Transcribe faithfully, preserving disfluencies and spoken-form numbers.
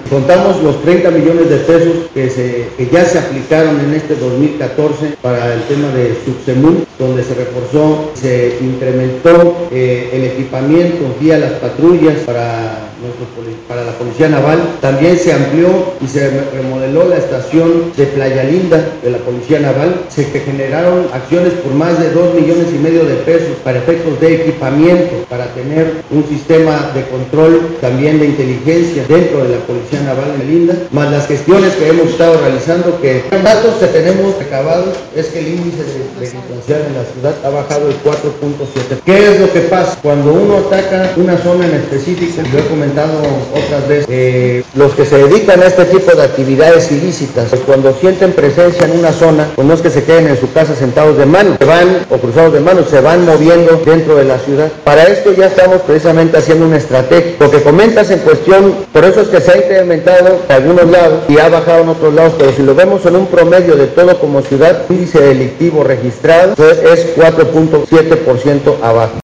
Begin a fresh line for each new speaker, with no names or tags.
Contamos los treinta millones de pesos que, se, que ya se aplicaron en este dos mil catorce para el tema de Subsemul, donde se reforzó, se incrementó eh, el equipamiento vía las patrullas para, nuestro, para la Policía Naval. También se amplió y se remodeló la estación de Playa Linda de la Policía Naval. Se generaron acciones por más de dos millones y medio de pesos para efectos de equipamiento, para tener un sistema de control también de inteligencia dentro de la Policía Naval en Linda, más las gestiones que hemos estado realizando, que datos que tenemos recabados es que el índice de delincuencial en la ciudad ha bajado el cuatro punto siete. ¿Qué es lo que pasa? Cuando uno ataca una zona en específico, lo he comentado otras veces, eh, los que se dedican a este tipo de actividades ilícitas, pues cuando sienten presencia en una zona, pues no es que se queden en su casa sentados de mano, se van o cruzados de manos, se van moviendo dentro de la ciudad. Para esto ya estamos precisamente haciendo una estrategia. Lo que comentas en cuestión, por eso es que se ha incrementado en algunos lados y ha bajado en otros lados, pero si lo vemos en un promedio de todo como ciudad, el índice delictivo registrado pues es cuatro punto siete por ciento abajo.